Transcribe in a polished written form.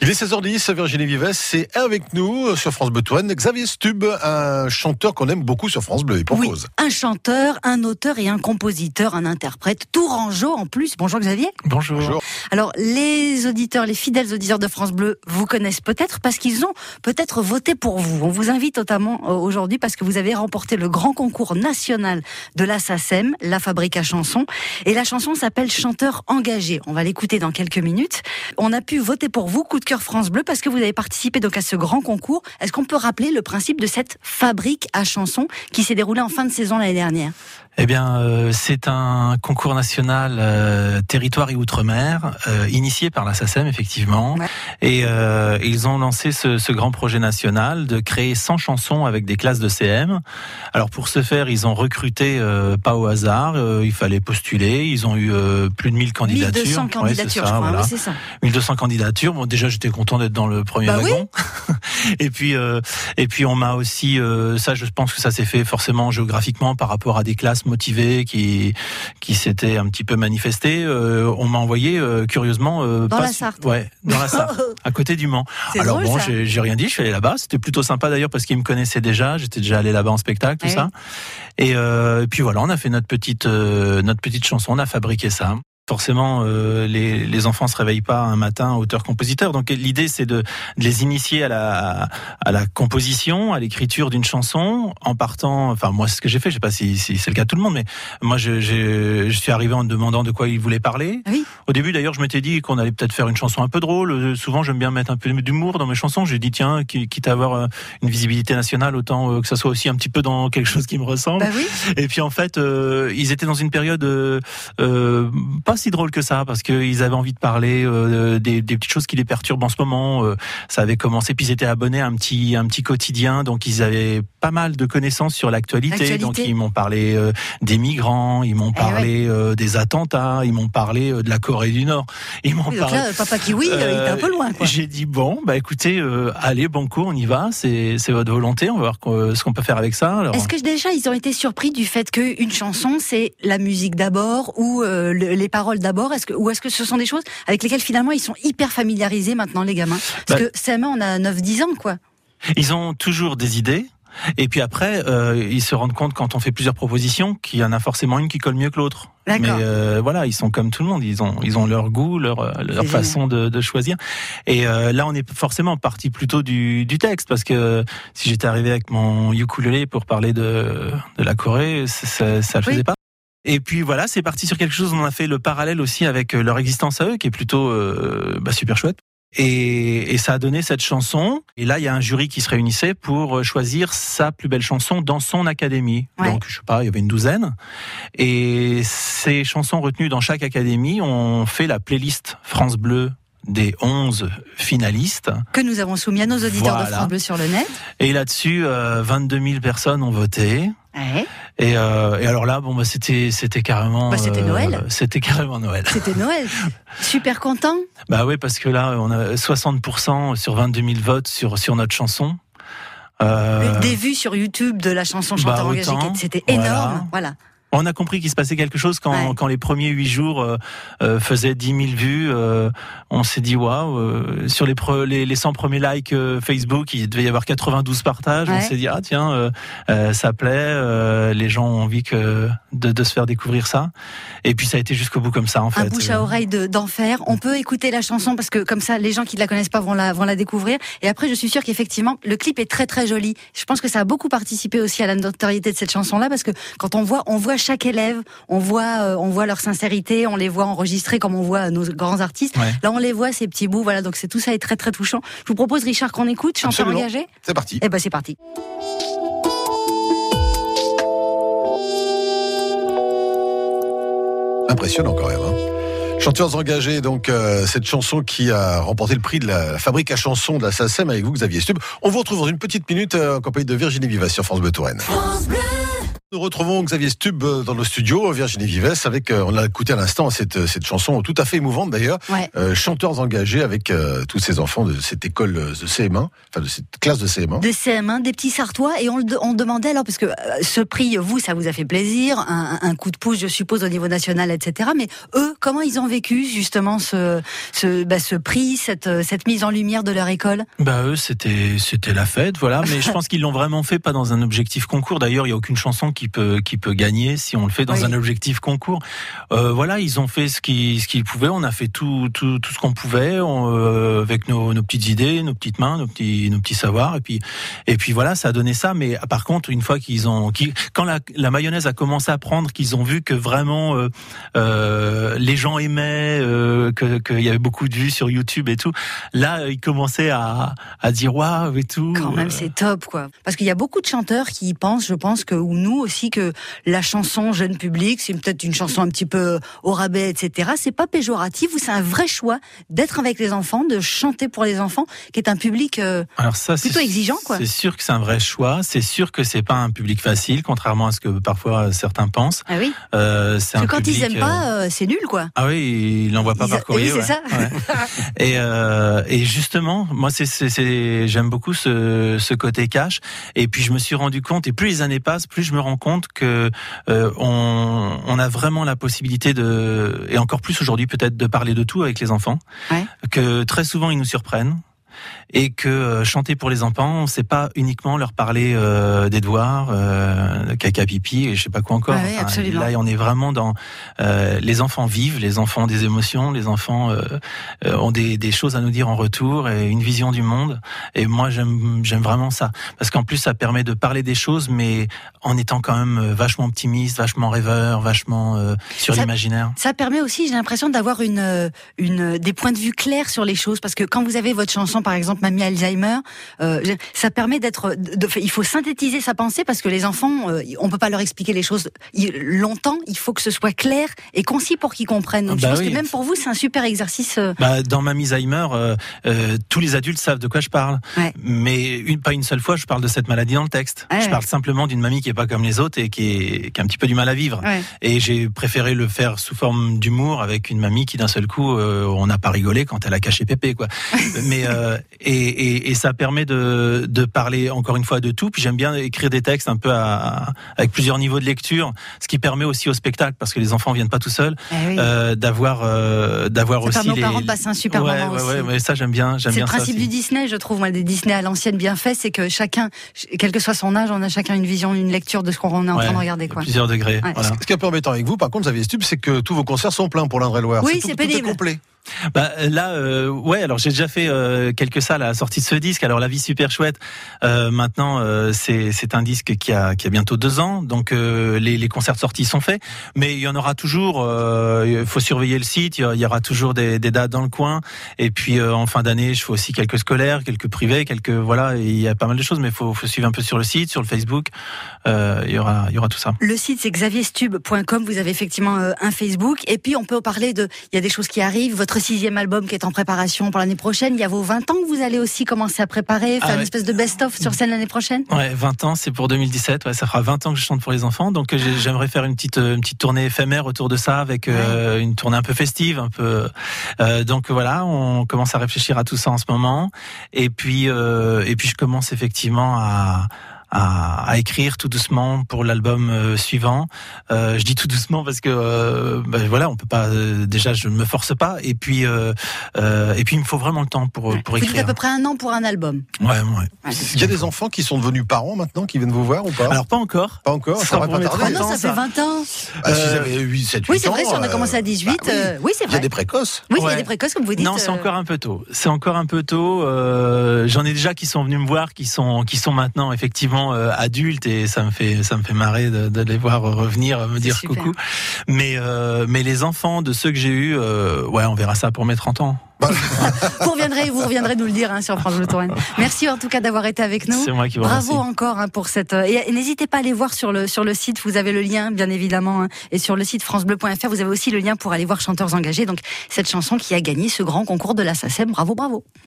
Il est 16h10, Virginie Vives, c'est avec nous sur France Bleu Touraine, Xavier Stub, un chanteur qu'on aime beaucoup sur France Bleu, et pour cause. Un chanteur, un auteur et un compositeur, un interprète, tourangeau en plus. Bonjour Xavier. Bonjour. Alors, les auditeurs, les fidèles auditeurs de France Bleu vous connaissent peut-être parce qu'ils ont peut-être voté pour vous. On vous invite notamment aujourd'hui parce que vous avez remporté le grand concours national de la SACEM, la Fabrique à chansons. Et la chanson s'appelle Chanteur engagé. On va l'écouter dans quelques minutes. On a pu voter pour vous, coup de cœur France Bleu, parce que vous avez participé donc à ce grand concours. Est-ce qu'on peut rappeler le principe de cette Fabrique à chansons qui s'est déroulée en fin de saison l'année dernière ? Eh bien, c'est un concours national territoire et outre-mer, initié par la SACEM, effectivement. Ouais. Et ils ont lancé ce grand projet national de créer 100 chansons avec des classes de CM. Alors, pour ce faire, ils ont recruté, pas au hasard, il fallait postuler. Ils ont eu plus de 1000 candidatures. 1200 candidatures, ouais, je crois, voilà. oui, c'est ça. 1200 candidatures. Bon, déjà, j'étais content d'être dans le premier wagon. Oui. Et puis, on m'a aussi, ça, je pense que ça s'est fait forcément géographiquement par rapport à des classes motivés qui s'étaient un petit peu manifestés. On m'a envoyé curieusement dans la Sarthe. Ouais, dans la Sarthe, à côté du Mans. C'est alors drôle, bon, ça. j'ai rien dit, je suis allé là-bas. C'était plutôt sympa d'ailleurs parce qu'ils me connaissaient déjà. J'étais déjà allé là-bas en spectacle, tout ça. Et puis voilà, on a fait notre petite chanson, on a fabriqué ça. Forcément, les enfants se réveillent pas un matin auteur-compositeur. Donc l'idée, c'est de les initier à la composition, à l'écriture d'une chanson, en partant. Enfin, moi, c'est ce que j'ai fait. Je sais pas si c'est le cas de tout le monde, mais moi, je suis arrivé en demandant de quoi ils voulaient parler. Oui. Au début, d'ailleurs, je m'étais dit qu'on allait peut-être faire une chanson un peu drôle. Souvent, j'aime bien mettre un peu d'humour dans mes chansons. J'ai dit tiens, quitte à avoir une visibilité nationale, autant que ça soit aussi un petit peu dans quelque chose qui me ressemble. Bah oui. Et puis en fait, ils étaient dans une période pas si drôle que ça, parce qu'ils avaient envie de parler des petites choses qui les perturbent en ce moment. Ça avait commencé, puis ils étaient abonnés à un petit quotidien, donc ils avaient pas mal de connaissances sur l'actualité. Donc ils m'ont parlé des migrants, ils m'ont parlé des attentats, ils m'ont parlé de la Corée du Nord. Ils m'ont donc parlé. Là, Papa Kiwi, il était un peu loin, quoi. J'ai dit bon, bah écoutez, allez, banco, on y va. C'est votre volonté. On va voir ce qu'on peut faire avec ça. Alors... Est-ce que déjà ils ont été surpris du fait qu'une chanson c'est la musique d'abord ou les paroles d'abord, ou est-ce que ce sont des choses avec lesquelles finalement ils sont hyper familiarisés maintenant, les gamins? Parce que CM1, on a 9-10 ans, quoi. Ils ont toujours des idées. Et puis après, ils se rendent compte quand on fait plusieurs propositions qu'il y en a forcément une qui colle mieux que l'autre. D'accord. Mais voilà, ils sont comme tout le monde, ils ont leur goût, leur façon de choisir. Et là, on est forcément parti plutôt du texte, parce que si j'étais arrivé avec mon ukulélé pour parler de la Corée, ça le faisait pas. Et puis voilà, c'est parti sur quelque chose. On a fait le parallèle aussi avec leur existence à eux, qui est plutôt super chouette. Et ça a donné cette chanson. Et là, il y a un jury qui se réunissait pour choisir sa plus belle chanson dans son académie. Ouais. Donc, je sais pas, il y avait une 12aine. Et ces chansons retenues dans chaque académie ont fait la playlist France Bleu des 11 finalistes. Que nous avons soumis à nos auditeurs de France Bleu sur le net. Et là-dessus, 22 000 personnes ont voté. Ouais. Et alors là, bon, c'était carrément. C'était Noël. C'était carrément Noël. C'était Noël. Super content. Bah oui, parce que là, on a 60% sur 22 000 votes sur notre chanson. Des vues sur YouTube de la chanson Chanteur engagé, c'était énorme. Voilà. On a compris qu'il se passait quelque chose quand les premiers 8 jours faisaient 10 000 vues. On s'est dit waouh. Sur les 100 premiers likes Facebook, il devait y avoir 92 partages. Ouais. On s'est dit tiens, ça plaît. Les gens ont envie de se faire découvrir ça. Et puis ça a été jusqu'au bout comme ça, en fait. Un bouche à oreille d'enfer. On peut écouter la chanson parce que comme ça, les gens qui ne la connaissent pas vont la découvrir. Et après, je suis sûre qu'effectivement, le clip est très très joli. Je pense que ça a beaucoup participé aussi à la notoriété de cette chanson-là, parce que quand on voit chaque élève, on voit leur sincérité, on les voit enregistrés comme on voit nos grands artistes. Ouais. Là, on les voit, ces petits bouts, voilà, donc tout ça est très très touchant. Je vous propose, Richard, qu'on écoute Chanteur engagé. C'est parti. Eh ben, c'est parti. Impressionnant quand même, hein. Chanteurs engagés, donc cette chanson qui a remporté le prix de la Fabrique à chansons de la SACEM avec vous, Xavier Stub. On vous retrouve dans une petite minute en compagnie de Virginie Vives sur France Bleu Touraine. France Bleu. Nous retrouvons Xavier Stubb dans nos studios, Virginie Vives, avec, on l'a écouté à l'instant, cette chanson tout à fait émouvante d'ailleurs, chanteurs engagés avec tous ces enfants de cette école de CM1, enfin de cette classe de CM1. De CM1, des petits Sartois, et on demandait alors, parce que ce prix, vous, ça vous a fait plaisir, un coup de pouce, je suppose, au niveau national, etc. Mais eux, comment ils ont vécu justement ce prix, cette mise en lumière de leur école? Eux, c'était la fête, voilà, mais je pense qu'ils l'ont vraiment fait pas dans un objectif concours. D'ailleurs, il y a aucune chanson qui peut gagner si on le fait dans un objectif concours. Voilà, ils ont fait ce qu'ils pouvaient. On a fait tout ce qu'on pouvait avec nos petites idées, nos petites mains, nos petits savoirs. Et puis voilà, ça a donné ça. Mais par contre, une fois quand la mayonnaise a commencé à prendre, qu'ils ont vu que vraiment les gens aimaient, qu'il y avait beaucoup de vues sur YouTube et tout. Là, ils commençaient à dire waouh et tout. Quand même, c'est top, quoi. Parce qu'il y a beaucoup de chanteurs qui pensent, je pense que, ou nous aussi, que la chanson jeune public, c'est peut-être une chanson un petit peu au rabais, etc. C'est pas péjoratif, ou c'est un vrai choix d'être avec les enfants, de chanter pour les enfants, qui est un public alors ça, plutôt exigeant, quoi. C'est sûr que c'est un vrai choix. C'est sûr que c'est pas un public facile, contrairement à ce que parfois certains pensent. Ah oui. C'est parce que quand public, ils aiment pas, c'est nul, quoi. Ah oui, ils l'envoient pas par courrier. Oui, c'est ça. Ouais. Et justement, moi, j'aime beaucoup ce côté cash. Et puis je me suis rendu compte, et plus les années passent, plus je me rends compte que on a vraiment la possibilité et encore plus aujourd'hui peut-être, de parler de tout avec les enfants. Ouais. Que très souvent ils nous surprennent. Et que chanter pour les enfants, c'est pas uniquement leur parler des devoirs, caca pipi et je sais pas quoi encore. Oui, absolument. Là, on est vraiment dans les enfants vivent, les enfants ont des émotions, les enfants ont des choses à nous dire en retour et une vision du monde. Et moi, j'aime vraiment ça, parce qu'en plus, ça permet de parler des choses, mais en étant quand même vachement optimiste, vachement rêveur, vachement sur l'imaginaire. Ça permet aussi, j'ai l'impression, d'avoir des points de vue clairs sur les choses, parce que quand vous avez votre chanson, par exemple, Mamie Alzheimer, ça permet il faut synthétiser sa pensée, parce que les enfants, on peut pas leur expliquer les choses longtemps, il faut que ce soit clair et concis pour qu'ils comprennent. Donc je pense que même pour vous, c'est un super exercice. Dans Mamie Alzheimer, tous les adultes savent de quoi je parle, mais pas une seule fois je parle de cette maladie dans le texte. Je parle simplement d'une mamie qui est pas comme les autres et qui a un petit peu du mal à vivre. Et j'ai préféré le faire sous forme d'humour, avec une mamie qui d'un seul coup, on n'a pas rigolé quand elle a caché Pépé, quoi. Mais et ça permet de parler encore une fois de tout. Puis j'aime bien écrire des textes un peu avec plusieurs niveaux de lecture, ce qui permet aussi au spectacle, parce que les enfants viennent pas tout seuls, d'avoir aussi. Ça permet aux parents de passer un super moment aussi. Ouais, ça j'aime bien. C'est le principe du Disney, je trouve, moi, des Disney à l'ancienne bien fait, c'est que chacun, quel que soit son âge, on a chacun une vision, une lecture de ce qu'on est en train de regarder, quoi. Plusieurs degrés. Ouais. Voilà. Ce qui est un peu embêtant avec vous, par contre, Xavier Stubb, c'est que tous vos concerts sont pleins pour l'Indre-et-Loire. Oui, c'est pénible. Tout est complet. Là, alors j'ai déjà fait quelques salles à la sortie de ce disque. Alors La Vie super chouette. Maintenant, c'est un disque qui a bientôt 2 ans, donc les concerts de sortie sont faits, mais il y en aura toujours. Il faut surveiller le site. Il y aura toujours des dates dans le coin. Et puis en fin d'année, je fais aussi quelques scolaires, quelques privés, voilà. Il y a pas mal de choses, mais faut suivre un peu sur le site, sur le Facebook. Il y aura tout ça. Le site, c'est xavierstubb.com. Vous avez effectivement un Facebook, et puis on peut parler il y a des choses qui arrivent. Votre 6e album qui est en préparation pour l'année prochaine. Il y a vos 20 ans que vous allez aussi commencer à préparer, faire une espèce de best-of sur scène l'année prochaine. Ouais, 20 ans, c'est pour 2017. Ouais, ça fera 20 ans que je chante pour les enfants. Donc j'aimerais faire une petite tournée éphémère autour de ça, avec une tournée un peu festive, un peu. Donc voilà, on commence à réfléchir à tout ça en ce moment. Et puis je commence effectivement à écrire tout doucement pour l'album suivant. Je dis tout doucement parce que voilà, on peut pas. Déjà, je ne me force pas. Et puis il me faut vraiment le temps pour écrire. Vous dites à peu près 1 an pour un album. Ouais. Il y a des enfants qui sont devenus parents maintenant, qui viennent vous voir ou pas? Alors pas encore. Pas encore. Ça va pas tarder. Non, ça fait 20 ans. Si vous avez 8, 7, 8 ans. Oui, c'est vrai, si on a commencé à 18. Oui, c'est vrai. Il y a des précoces. Oui, il y a des précoces, comme vous dites. Non, c'est encore un peu tôt. J'en ai déjà qui sont venus me voir, qui sont maintenant effectivement adultes, et ça me fait marrer de les voir revenir me dire super. Coucou. Mais les enfants de ceux que j'ai eus, on verra ça pour mes 30 ans. Vous reviendrez nous le dire sur France Bleu Touraine. Merci en tout cas d'avoir été avec nous. C'est moi qui vous remercie. Bravo encore pour cette. Et n'hésitez pas à aller voir sur le site. Vous avez le lien, bien évidemment, et sur le site francebleu.fr, vous avez aussi le lien pour aller voir Chanteurs engagés. Donc cette chanson qui a gagné ce grand concours de la SACEM. Bravo.